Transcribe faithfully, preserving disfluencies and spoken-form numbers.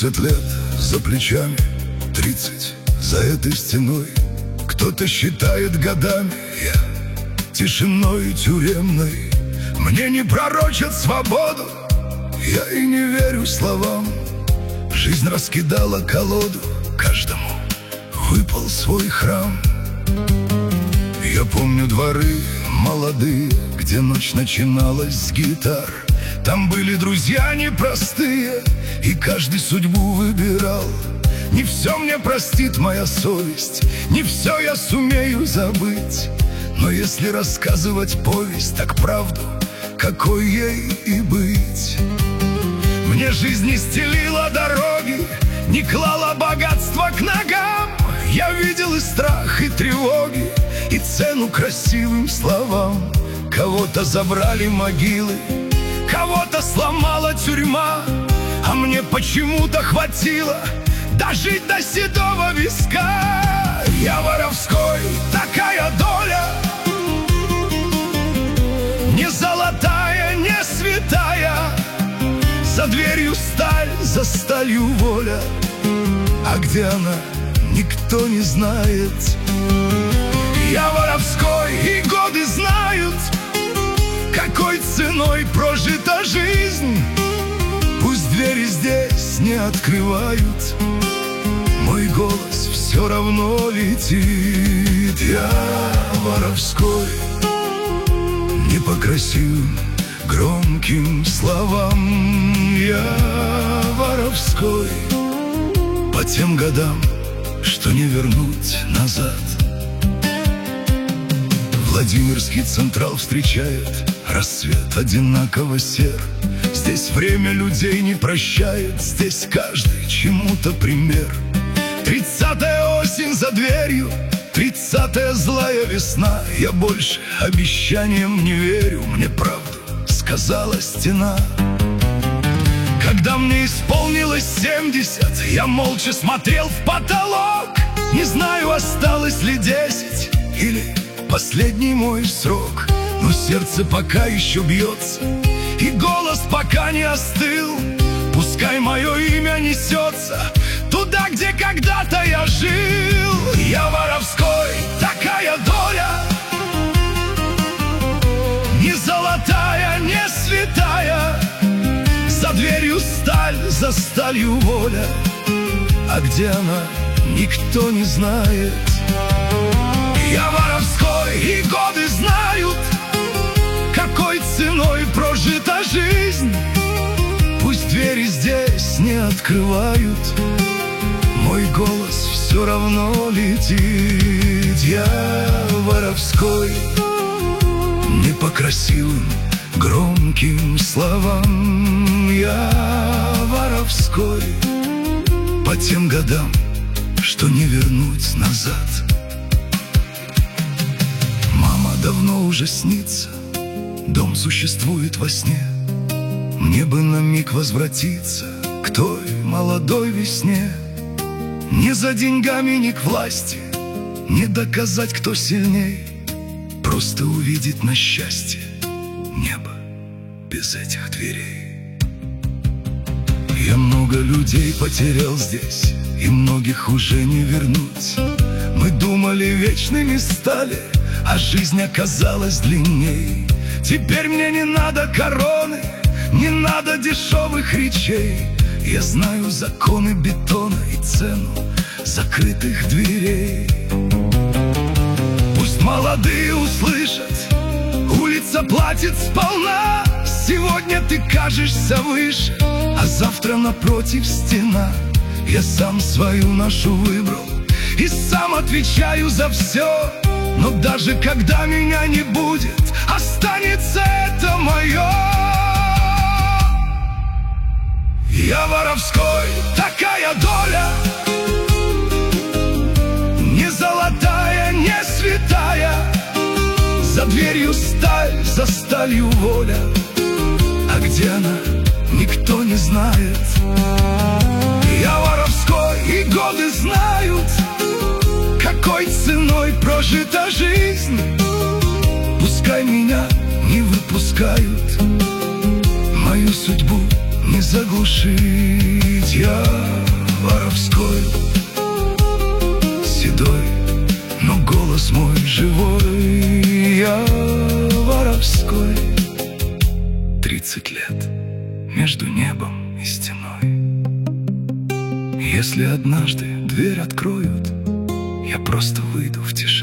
Тридцать лет за плечами, тридцать за этой стеной. Кто-то считает годами, я тишиной тюремной. Мне не пророчат свободу, я и не верю словам. Жизнь раскидала колоду, каждому выпал свой храм. Я помню дворы молодые, где ночь начиналась с гитар. Там были друзья непростые, и каждый судьбу выбирал. Не все мне простит моя совесть, не все я сумею забыть. Но если рассказывать повесть, так правду, какой ей и быть. Мне жизнь не стелила дороги, не клала богатства к ногам. Я видел и страх, и тревоги, и цену красивым словам. Кого-то забрали могилы, кого-то сломала тюрьма, а мне почему-то хватило дожить до седого виска. Я воровской, такая доля, не золотая, не святая. За дверью сталь, за сталью воля, а где она, никто не знает. Я воровской, и годы знают, какой ценой прожита жизнь. Пусть двери здесь не открывают, мой голос все равно летит. Я воровской, не по красивым громким словам. Я воровской, по тем годам, что не вернуть назад. Владимирский Централ встречает рассвет одинаково сер. Здесь время людей не прощает, здесь каждый чему-то пример. Тридцатая осень за дверью, тридцатая злая весна. Я больше обещаниям не верю, мне правду сказала стена. Когда мне исполнилось семьдесят, я молча смотрел в потолок. Не знаю, осталось ли десять или последний мой срок, но сердце пока еще бьется, и голос пока не остыл. Пускай мое имя несется туда, где когда-то я жил. Я воровской, такая доля, не золотая, не святая. За дверью сталь, за сталью воля, а где она, никто не знает. Я воровской, и годы знают, какой ценой прожита жизнь. Пусть двери здесь не открывают, мой голос все равно летит. Я воровской, не по красивым громким словам. Я воровской, по тем годам, что не вернуть назад. Мама давно уже снится, дом существует во сне. Мне бы на миг возвратиться к той молодой весне. Не за деньгами, ни к власти, не доказать, кто сильней, просто увидеть на счастье небо без этих дверей. Я много людей потерял здесь, и многих уже не вернуть. Мы думали, вечными стали, а жизнь оказалась длинней. Теперь мне не надо короны, не надо дешевых речей. Я знаю законы бетона и цену закрытых дверей. Пусть молодые услышат, улица платит сполна. Сегодня ты кажешься выше, а завтра напротив стена. Я сам свою ношу выбрал и сам отвечаю за все. Но даже когда меня не будет, останется это мое. Я воровской, такая доля, не золотая, не святая. За дверью сталь, за сталью воля, а где она, никто не знает. Я воровской, и годы знают, какой ценой прожита жизнь. Пускай меня не выпускают, мою судьбу не заглушить. Я воровской, седой, но голос мой живой. Я воровской. Тридцать лет между небом и стеной. Если однажды дверь откроют, я просто выйду в тишину.